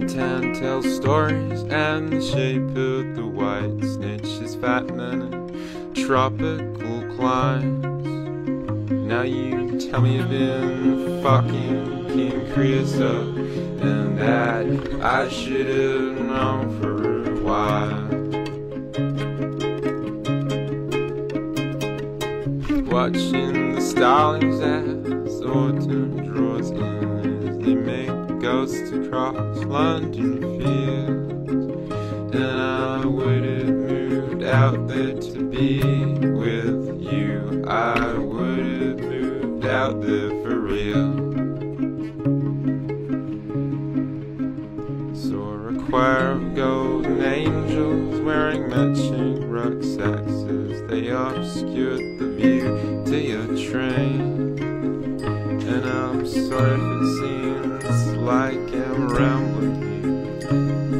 tan tell stories, and the shape of the white snitch is fat men in tropical climes. Now you tell me you've been fucking King Creosote, and that I should have known for a while. Watching the starlings as autumn draws in, as they make ghosts across London fields. And I would have moved out there to be with you. I would have moved out there for real. Saw a choir of golden angels wearing matching rucksacks as they obscured the view to your train. And I'm sorry if it seems like I'm rambling here,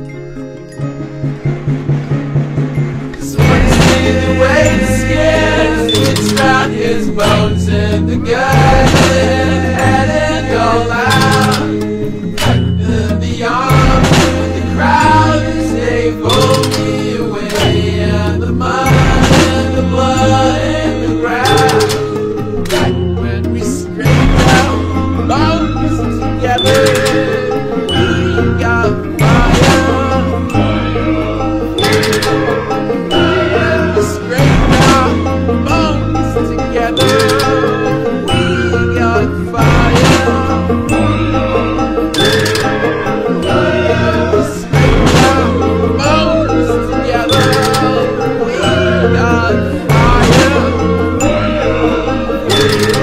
'cause when he's leading away the skin, it's round his bones in the garden, and it all out. In the arms of the crowd as they pull me away, and the mud and the blood and the ground. When we scrape out bones together, we got fire. When we scrape out bones together, we got fire. When we scrape out bones together, we got fire.